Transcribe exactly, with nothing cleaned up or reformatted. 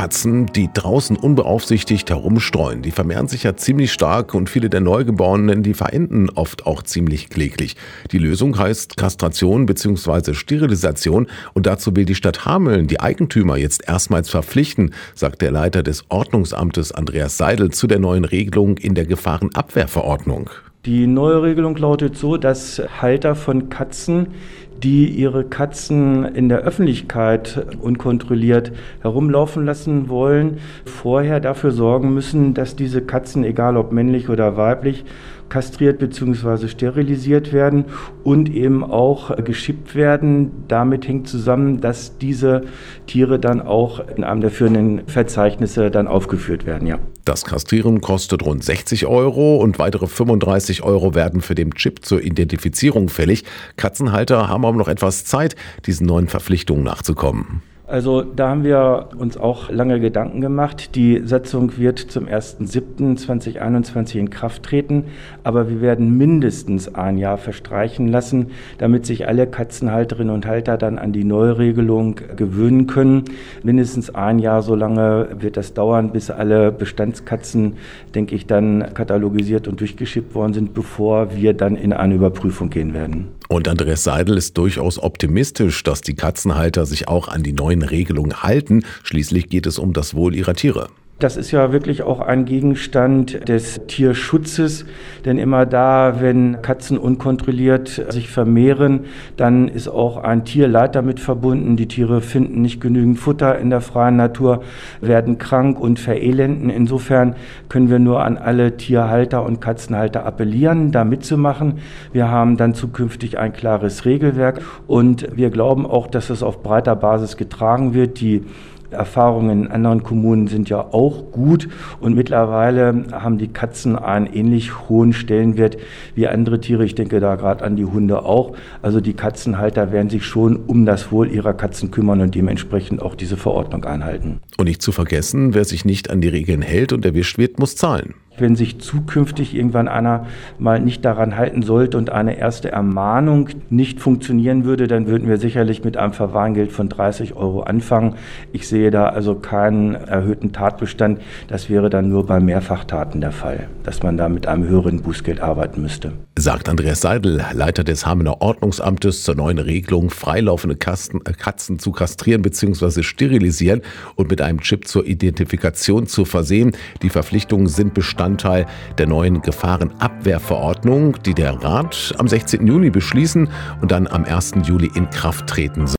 Katzen, die draußen unbeaufsichtigt herumstreuen. Die vermehren sich ja ziemlich stark und viele der Neugeborenen, die verenden oft auch ziemlich kläglich. Die Lösung heißt Kastration bzw. Sterilisation und dazu will die Stadt Hameln die Eigentümer jetzt erstmals verpflichten, sagt der Leiter des Ordnungsamtes Andreas Seidel zu der neuen Regelung in der Gefahrenabwehrverordnung. Die neue Regelung lautet so, dass Halter von Katzen, die ihre Katzen in der Öffentlichkeit unkontrolliert herumlaufen lassen wollen, vorher dafür sorgen müssen, dass diese Katzen, egal ob männlich oder weiblich, kastriert bzw. sterilisiert werden und eben auch geschippt werden. Damit hängt zusammen, dass diese Tiere dann auch in einem der führenden Verzeichnisse dann aufgeführt werden, ja. Das Kastrieren kostet rund sechzig Euro und weitere fünfunddreißig Euro werden für den Chip zur Identifizierung fällig. Katzenhalter haben aber noch etwas Zeit, diesen neuen Verpflichtungen nachzukommen. Also da haben wir uns auch lange Gedanken gemacht. Die Satzung wird zum ersten siebten zweitausendeinundzwanzig in Kraft treten, aber wir werden mindestens ein Jahr verstreichen lassen, damit sich alle Katzenhalterinnen und Halter dann an die Neuregelung gewöhnen können. Mindestens ein Jahr, so lange wird das dauern, bis alle Bestandskatzen, denke ich, dann katalogisiert und durchgeschippt worden sind, bevor wir dann in eine Überprüfung gehen werden. Und Andreas Seidel ist durchaus optimistisch, dass die Katzenhalter sich auch an die neuen Regelungen halten. Schließlich geht es um das Wohl ihrer Tiere. Das ist ja wirklich auch ein Gegenstand des Tierschutzes, denn immer da, wenn Katzen unkontrolliert sich vermehren, dann ist auch ein Tierleid damit verbunden. Die Tiere finden nicht genügend Futter in der freien Natur, werden krank und verelenden. Insofern können wir nur an alle Tierhalter und Katzenhalter appellieren, da mitzumachen. Wir haben dann zukünftig ein klares Regelwerk und wir glauben auch, dass es auf breiter Basis getragen wird. Die Erfahrungen in anderen Kommunen sind ja auch gut und mittlerweile haben die Katzen einen ähnlich hohen Stellenwert wie andere Tiere. Ich denke da gerade an die Hunde auch. Also die Katzenhalter werden sich schon um das Wohl ihrer Katzen kümmern und dementsprechend auch diese Verordnung einhalten. Und nicht zu vergessen, wer sich nicht an die Regeln hält und erwischt wird, muss zahlen. Wenn sich zukünftig irgendwann einer mal nicht daran halten sollte und eine erste Ermahnung nicht funktionieren würde, dann würden wir sicherlich mit einem Verwarngeld von dreißig Euro anfangen. Ich sehe da also keinen erhöhten Tatbestand. Das wäre dann nur bei Mehrfachtaten der Fall, dass man da mit einem höheren Bußgeld arbeiten müsste. Sagt Andreas Seidel, Leiter des Hamelner Ordnungsamtes, zur neuen Regelung, freilaufende Kasten, äh, Katzen zu kastrieren bzw. sterilisieren und mit einem Chip zur Identifikation zu versehen. Die Verpflichtungen sind Bestandteil der neuen Gefahrenabwehrverordnung, die der Rat am sechzehnten Juni beschließen und dann am ersten Juli in Kraft treten soll.